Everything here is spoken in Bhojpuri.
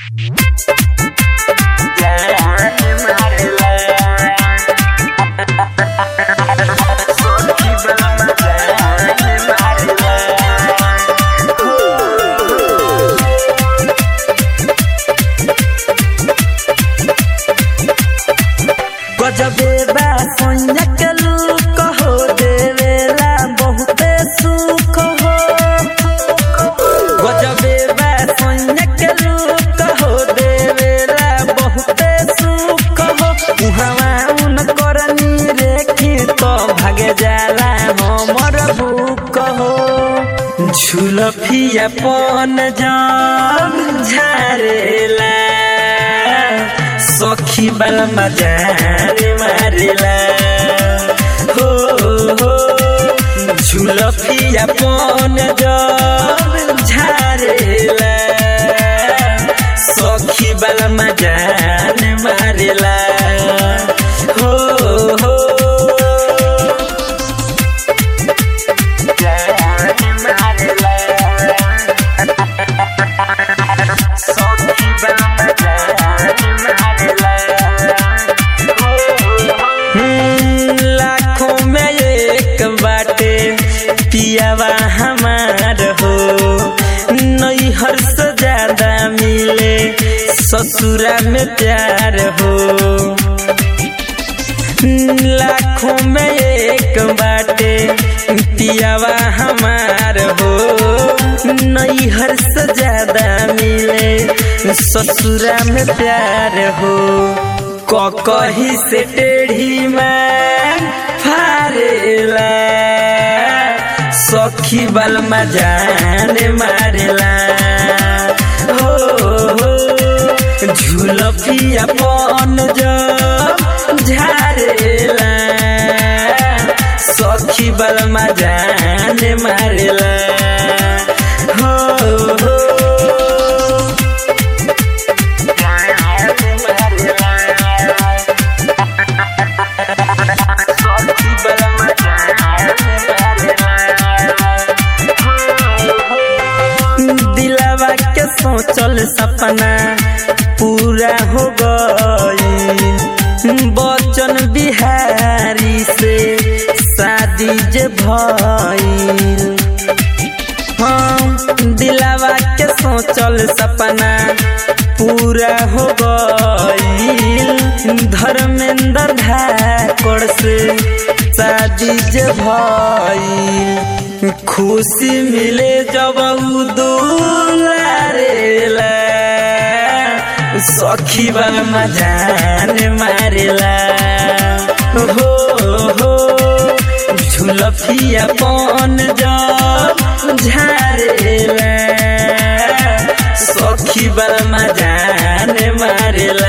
गजबे बा सोनिया के लूक हो देवेला बहुते सुख हो। गजबे बा सोनिया के लूक हो देवेला बहुते सुख हो। उहवा उनकर निरेखी तो भागे जाला हमर भूख हो। झुलफिया पन जब झारेला सखी बल मजारे मारेला हो हो। झुलफिया पन जब झारेला सखी बल मजारे मारेला हो हो। लाखों में एक बाटे पियावा हमार हो। नैहर से ज्यादा मिले ससुरा में प्यार हो। लाखों में एक बाटे पियावा हमार हो। नैहर से ज्यादा मिले ससुरा में प्यार हो। कहीं से टेढ़ी में फारेला सखी बल मजाने मारेला हो हो। झुलफिया पन जब झारेला सखी बल मजाने मारेला हो हो। दिलवा के सोचल सपना पूरा हो गई। बचन बिहारी से शादी जे भइल। दिलवा के सोचल सपना पूरा हो गई। धर्मेंद्र धाकड़ से शादी जे भइल। खुशी मिले जब दुलारेला सखी बल मजाने मारेला हो हो। झुलफिया पन जब झारेला सखी बल मजाने मारेला।